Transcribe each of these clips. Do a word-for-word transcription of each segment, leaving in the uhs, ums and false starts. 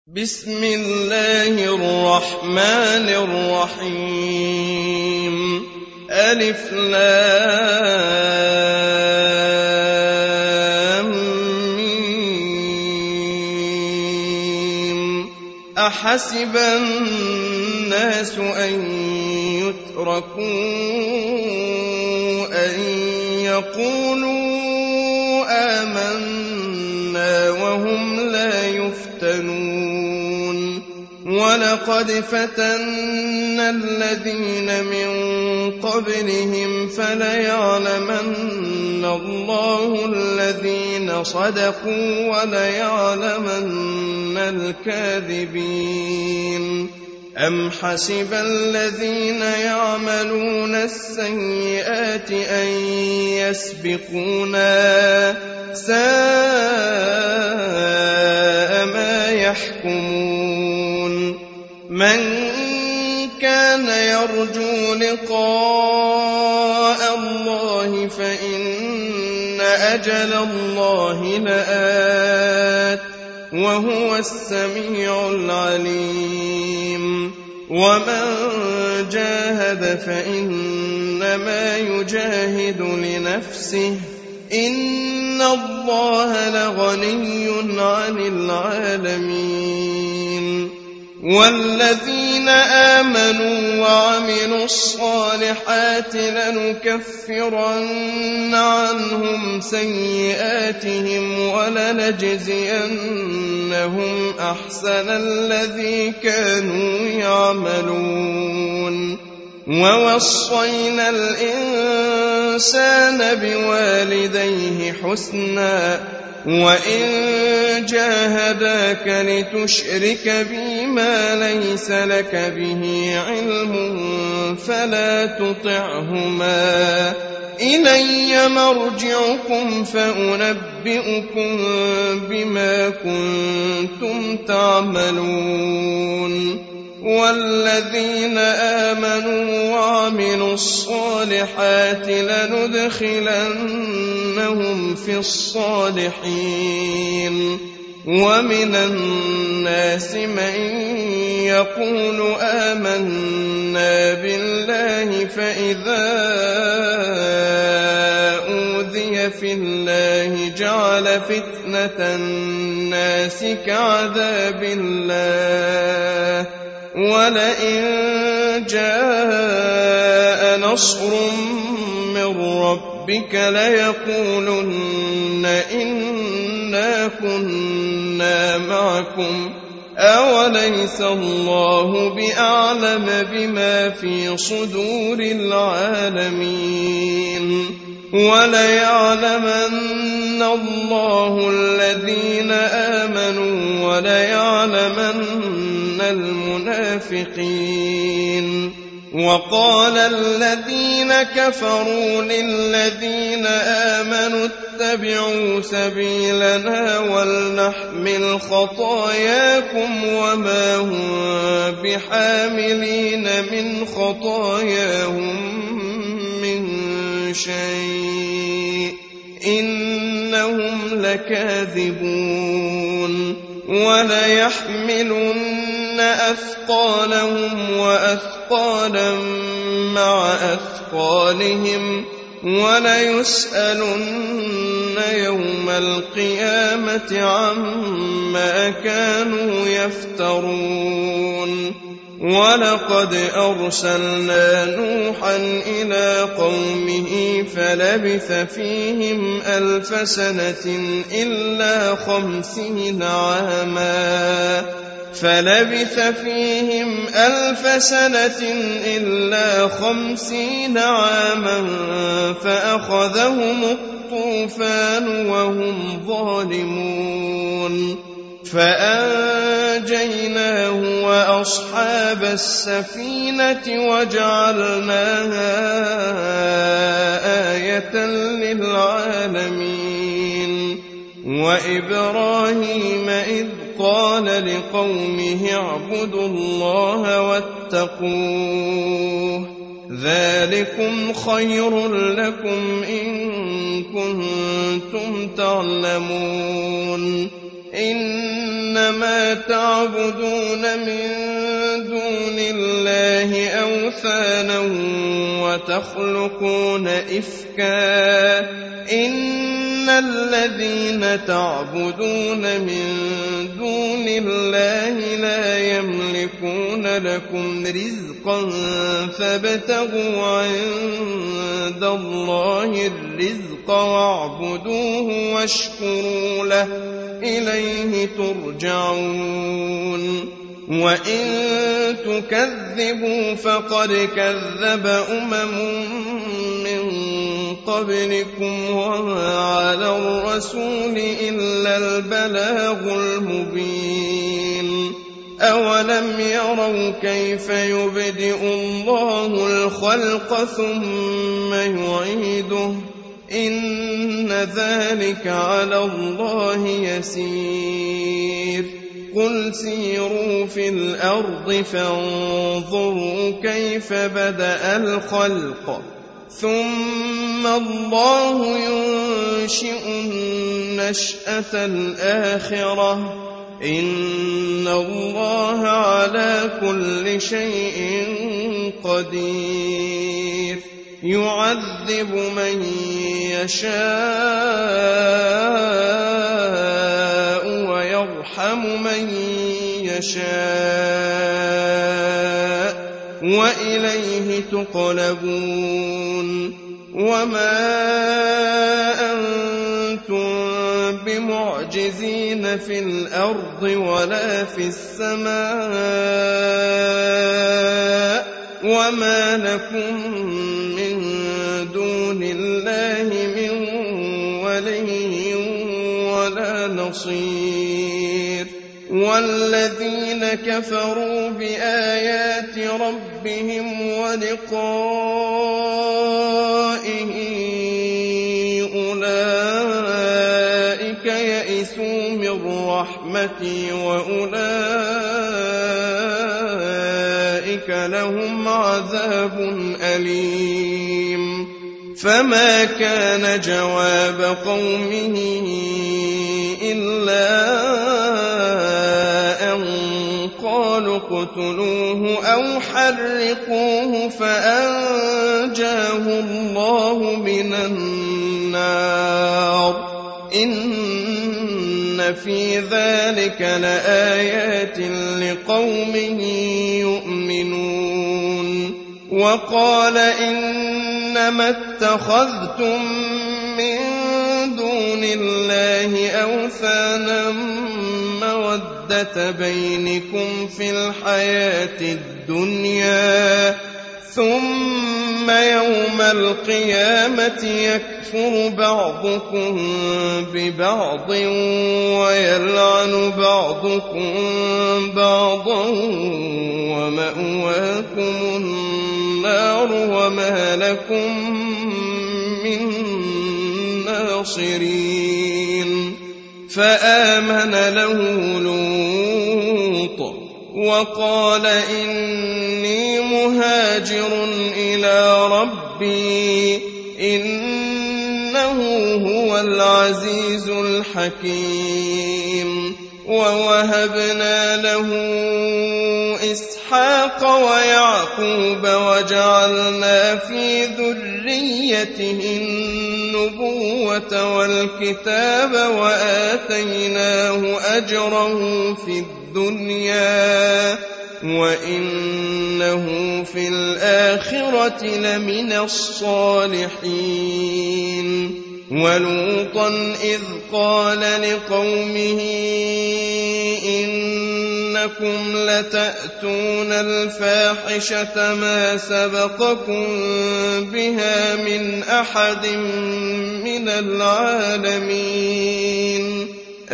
بسم الله الرحمن الرحيم ألف لام ميم أحسب الناس أن يتركوا أن يقولوا آمنا وهم لا يفتنون ولقد فتنا الذين من قبلهم فليعلمن الله الذين صدقوا وليعلمن الكاذبين أم حسب الذين يعملون السيئات أن يسبقونا ساء ما يحكمون من كان يرجو لقاء الله فإن أجل الله لآت وهو السميع العليم ومن جاهد فإنما يجاهد لنفسه إن الله لغني عن العالمين والذين آمنوا وعملوا الصالحات لنكفرن عنهم سيئاتهم ولنجزينهم أحسن الذي كانوا يعملون ووصينا الإنسان بوالديه حسنا وإن جاهداك لتشرك بي ما ليس لك به علم فلا تطعهما إلي مرجعكم فأنبئكم بما كنتم تعملون والذين آمنوا وعملوا الصالحات لندخلنهم في الصالحين ومن الناس من يقول آمنا بالله فإذا أوذي في الله جعل فتنة الناس كعذاب الله ولئن جاء نصر من ربك ليقولن إنا كنا معكم أوليس الله بأعلم بما في صدور العالمين وليعلمن الله الذين آمنوا وليعلمن المنافقين وقال الذين كفروا للذين آمنوا اتبعوا سبيلنا ولنحمل خطاياكم وما هم بحاملين من خطاياهم من شيء إنهم لكاذبون وليحملن أثقالهم وأثقالا مع أثقالهم وليسألن يوم القيامة عما كانوا يفترون ولقد أرسلنا نوحا إلى قومه فلبث فيهم ألف سنة إلا خمسين عاما فلبث فيهم ألف سنة إلا خمسين عاما فأخذهم الطوفان وهم ظالمون فأنجيناه وأصحاب السفينة وجعلناها آية للعالمين وإبراهيم إذ قال لقومه اعبدوا الله واتقوه ذلكم خير لكم إن كنتم تعلمون إنما تعبدون من دون الله أوثانا وتخلقون إفكا إن الذين تعبدون من دون الله لا يملكون لكم رزقا فابتغوا عند الله الرزق واعبدوه واشكروا له إليه ترجعون وإن تكذبوا فقد كذب أمم من قبلكم وما على الرسول إلا البلاغ المبين أولم يروا كيف يبدئ الله الخلق ثم يعيده إن ذلك على الله يسير قل سيروا في الأرض فانظروا كيف بدأ الخلق ثم الله ينشئ النشأة الآخرة إن الله على كل شيء قدير يعذب من يشاء ويرحم من يشاء وإليه تقلبون وما أنتم بمعجزين في الأرض ولا في السماء وما لكم من دون الله من ولي ولا نصير والذين كفروا بآيات ربهم ولقائه أولئك يئسوا من رحمتي وأولئك لهم عذاب أليم فما كان جواب قومه إلا أن قالوا اقتلوه أو حرقوه فأنجاه الله من النار إن في ذلك لآيات لقوم يؤمنون وقال إنما اتخذتم من دون الله أوثانا مودة بينكم في الحياة الدنيا ثم يوم القيامة يكفر بعضكم ببعض ويلعن بعضكم بعضا ومأواكم النار وما لكم من ناصرين فآمن له لوط وقال إني مهاجر إلى ربي إنه هو العزيز الحكيم ووهبنا له إسحاق ويعقوب وجعلنا في ذريته النبوة والكتاب وآتيناه أجره في الدنيا وإنه في الآخرة لمن الصالحين ولوطا إذ قال لقومه إنكم لتأتون الفاحشة ما سبقكم بها من أحد من العالمين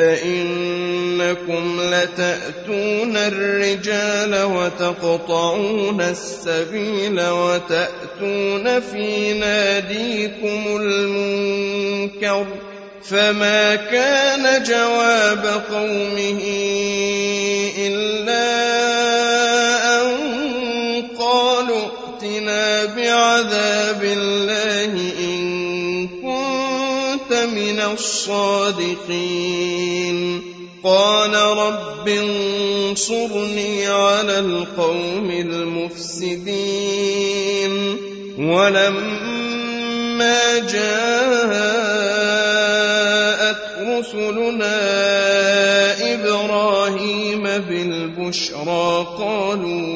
أئنكم لتأتون الرجال وتقطعون السبيل وتأتون في ناديكم المنكر فما كان جواب قومه إلا أن قالوا ائتنا بعذاب الله إن كنت من الصادقين قال رب انصرني على القوم المفسدين ولما جاءت رسلنا إبراهيم بالبشرى قالوا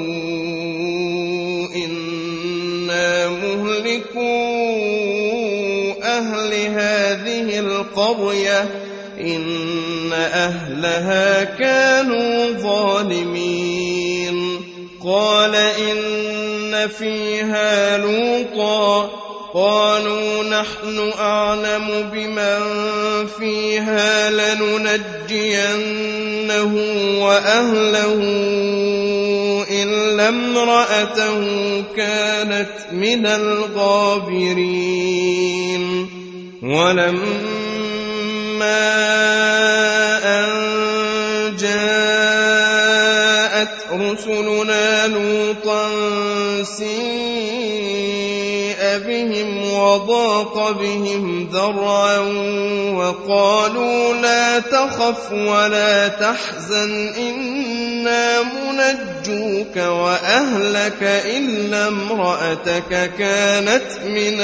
إنا مهلكو أهل هذه القرية إن أهلها كانوا ظالمين قال إن فيها لوطا قالوا نحن أعلم بمن فيها لننجينه وأهله إلا امرأته كانت من الغابرين ولما أن جاءت رسلنا لوطا سيء بهم وضاق بهم ذرعا وقالوا لا تخف ولا تحزن إنا منجوك وأهلك إلا امرأتك كانت من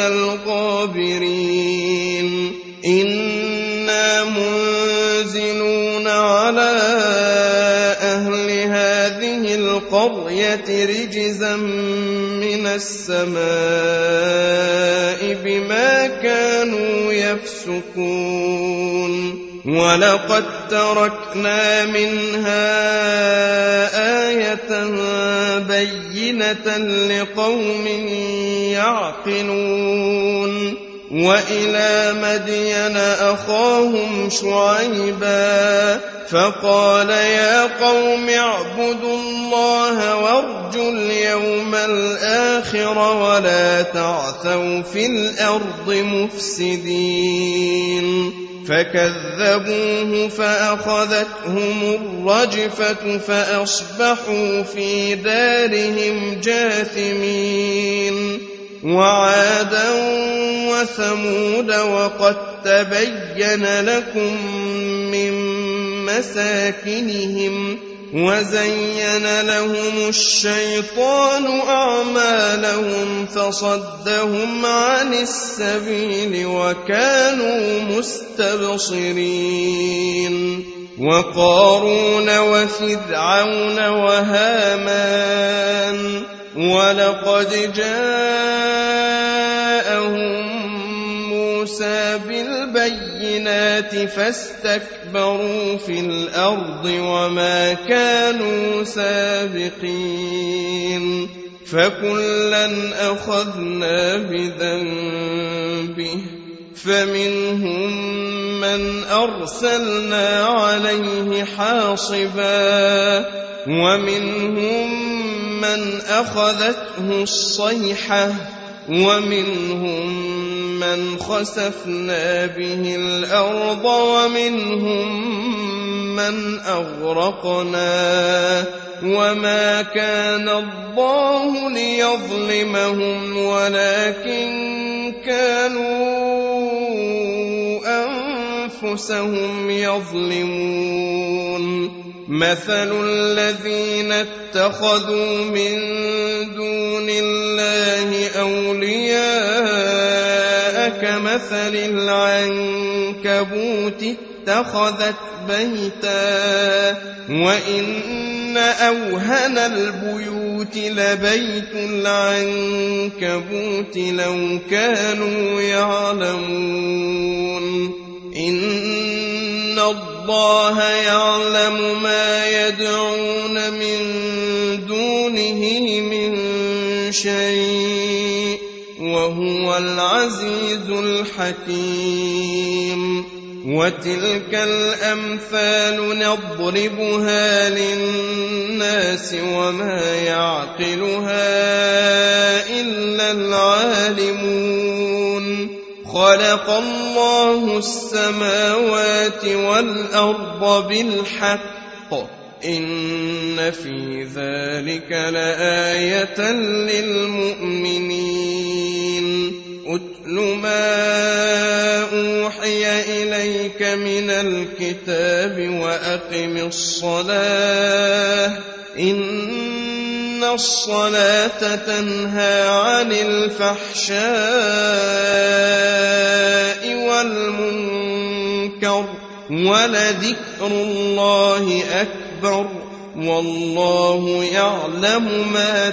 الغابرين إنا منزلون على أهل هذه القرية رجزا من السماء بما كانوا يفسقون ولقد تركنا منها آية بينة لقوم يعقلون وإلى مدين أخاهم شعيبا فقال يا قوم اعبدوا الله وارجوا اليوم الآخر ولا تعثوا في الأرض مفسدين فكذبوه فأخذتهم الرجفة فأصبحوا في دارهم جاثمين وعادا وثمود وقد تبين لكم من مساكنهم وزين لهم الشيطان أعمالهم فصدهم عن السبيل وكانوا مستبصرين وقارون وفرعون وهامان ولقد جاءهم موسى بالبينات فاستكبروا في الأرض وما كانوا سابقين فكلا أخذنا بذنبه فمنهم من أرسلنا عليه حاصبا ومنهم من أخذته الصيحة ومنهم من خسفنا به الأرض ومنهم من أغرقنا وما كان الله ليظلمهم ولكن كانوا أنفسهم يظلمون مثل الذين اتخذوا من دون الله أولياء كمثل العنكبوت اتخذت بيتا وإن أوهن البيوت لبيت العنكبوت لو كانوا يعلمون إن الله يعلم ما يدعون من دونه من شيء وهو العزيز الحكيم وتلك الأمثال نضربها للناس وما يعقلها إلا العالمون خلق الله السماوات والأرض بالحق إن في ذلك لآية للمؤمنين أتل ما أوحي إليك إليك من الكتاب وأقم الصلاة إن الصلاة تنهى عن الفحشاء والمنكر ولذكر الله أكبر والله يعلم ما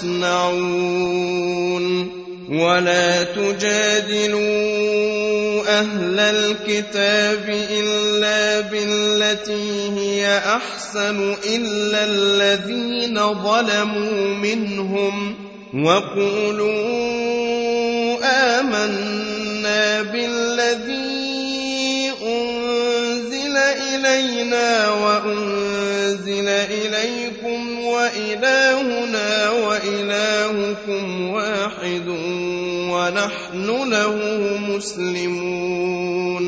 تصنعون ولا تجادلوا أهل الكتاب إلا بالتي هي أحسن إلا الذين ظلموا منهم وقولوا آمنا بالذي أنزل إلينا وأنزل إليكم وإلهنا وإلهكم واحد ونحن له مسلمون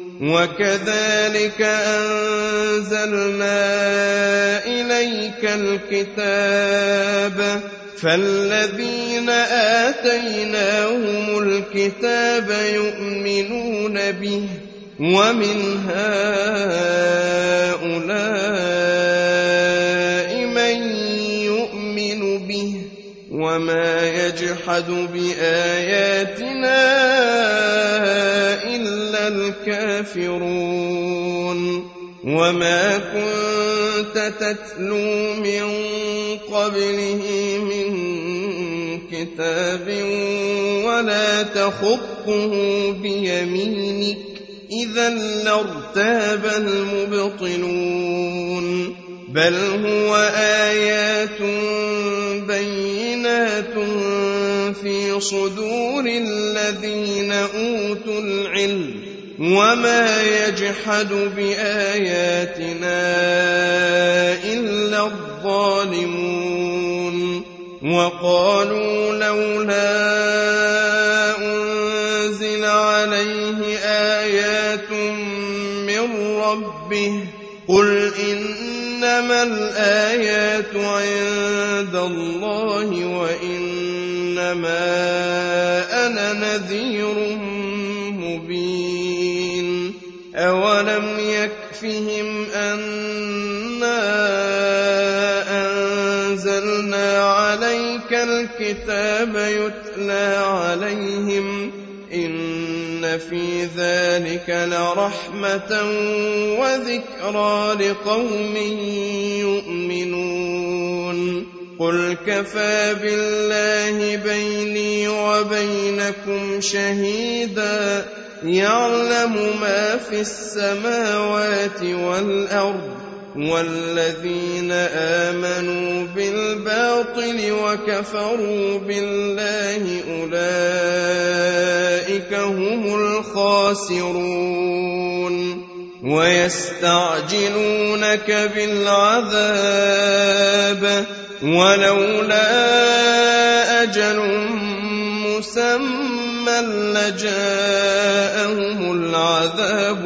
وكذلك أنزلنا إليك الكتاب فالذين آتيناهم الكتاب يؤمنون به ومن هؤلاء من يؤمن به وما يجحد بآياتنا إلا الكافرون وما كنت تتلو من قبله من كتاب ولا تخطه بيمينك إذا لارتاب المبطلون بل هو آيات بينات في صدور الذين أوتوا العلم وما يجحد بآياتنا إلا الظالمون وقالوا لولا أنزل عليه آيات من ربه قل إنما الآيات عند الله وإنما أنا نذير مبين أولم يكفهم أنا أنزلنا عليك الكتاب يتلى عليهم إن في ذلك لرحمة وذكرى لقوم يؤمنون قل كفى بالله بيني وبينكم شهيدا يعلم ما في السماوات والأرض والذين آمنوا بالباطل وكفروا بالله أولئك هم الخاسرون ويستعجلونك بالعذاب ولولا أجل مسمى لجاءهم العذاب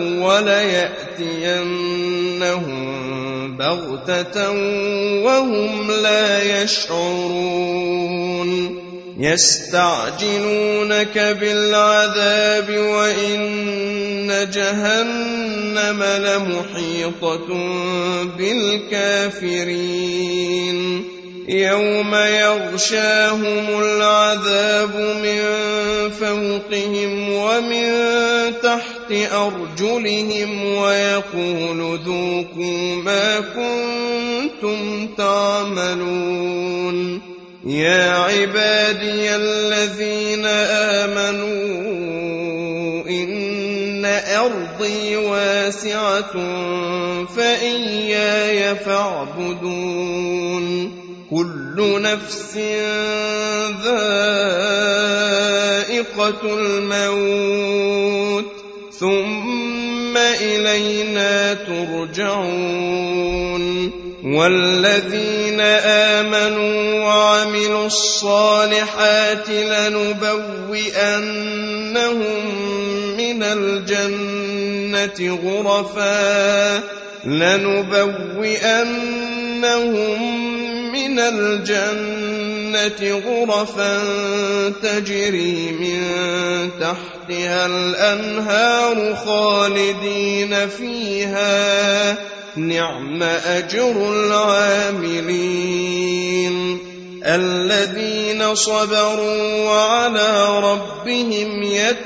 وليأتينهم بغتة وهم لا يشعرون يستعجلونك بالعذاب وإن جهنم لمحيطة بالكافرين يوم يغشاهم العذاب من فوقهم ومن تحت أرجلهم ويقول ذوقوا ما كنتم تعملون يا عبادي الذين آمنوا إن أرضي واسعة فإياي فاعبدون كل نفس ذائقة الموت ثم إلينا ترجعون والذين آمنوا وعملوا الصالحات لنبوئنهم من الجنة غرفا لنبوئنهم من الجنة غرفا تجري من تحتها الأنهار خالدين فيها نعم أجر العاملين الذين صبروا وعلى ربهم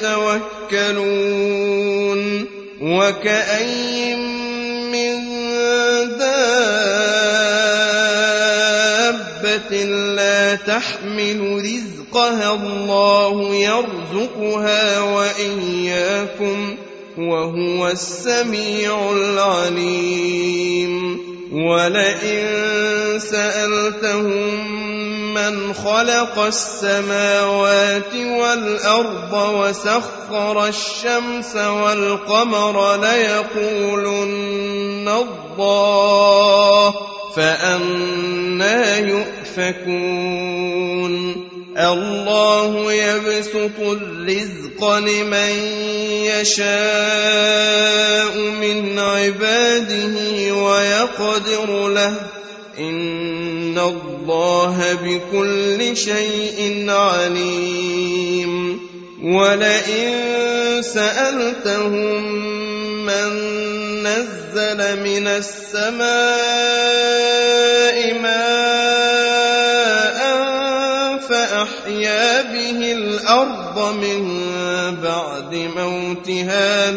يتوكلون وكأي من دابة لا تحمل رزقها الله يرزقها وإياكم وهو السميع العليم ولئن سألتهم من خلق السماوات والأرض وسخر الشمس والقمر ليقولن الله فأنى يؤفكون الله يبسط الرزق لمن يشاء من عباده ويقدر له إن الله بكل شيء عليم ولئن سألتهم من نزل من السماء ماء فأحيا به الأرض من بعد موتها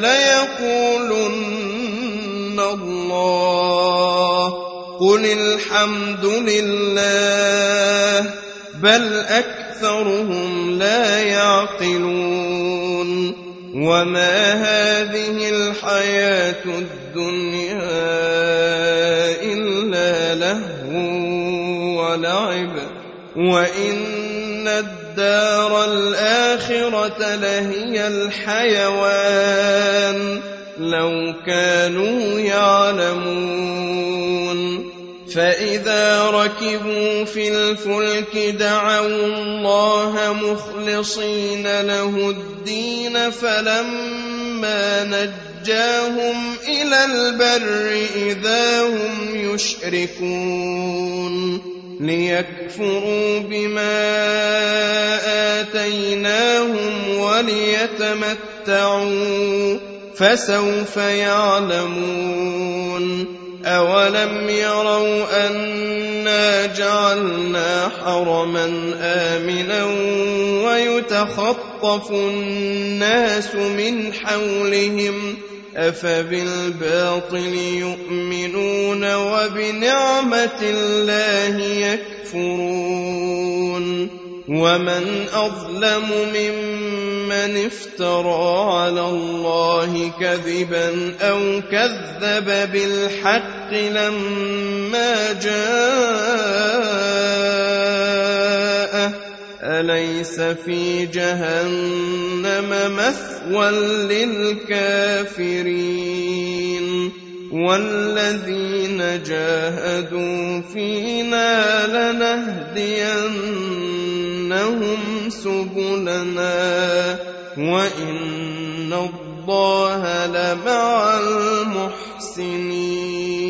ليقولن الله قل الحمد لله بل أكثرهم لا يعقلون وما هذه الحياة الدنيا إلا لهو ولعب وإن الدار الآخرة لهي الحيوان لو كانوا يعلمون فإذا ركبوا في الفلك دعوا الله مخلصين له الدين فلما نجاهم إلى البر إذا هم يشركون ليكفروا بما آتيناهم وليتمتعوا فسوف يعلمون أولم يروا أنا جعلنا حرما آمنا ويتخطف الناس من حولهم أفبالباطل يؤمنون وبنعمة الله يكفرون ومن أظلم ممن افترى على الله كذبا أو كذب بالحق لما جاءه أليس في جهنم مثوى للكافرين والذين جاهدوا فينا لنهدينهم سبلنا وإن الله لمع المحسنين